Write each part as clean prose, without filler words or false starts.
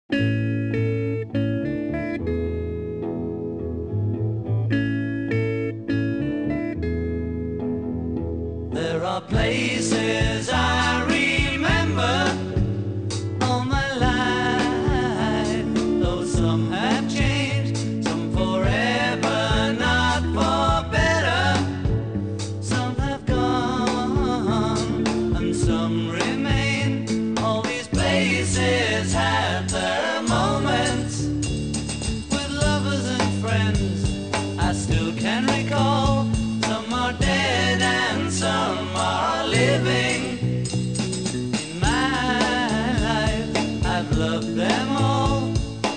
There are places I remember all my life, though some have changed, some forever, not for better. Some have gone and some remain. All these places have their moments with lovers and friends I still can recall. Some are dead and some are living. In my life I've loved them all.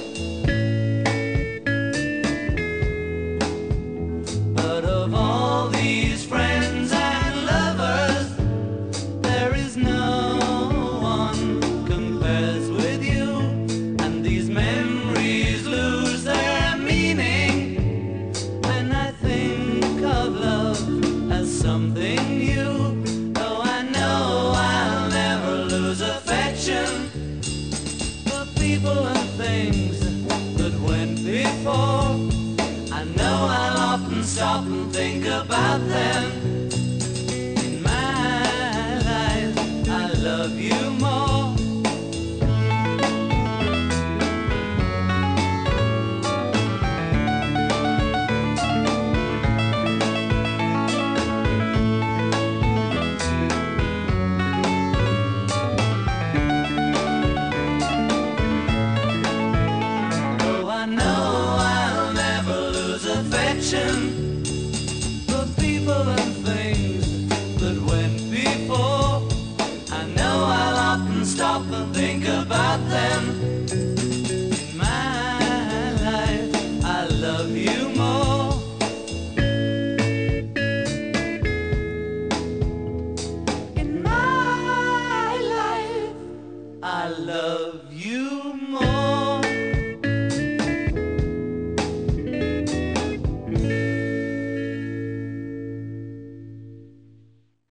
But of all these friends and lovers, there is no one compares with you. And these memories lose their meaning when I think of love as something new. Though I know I'll never lose affection for people and things that went before. I know I'll often stop and think about them.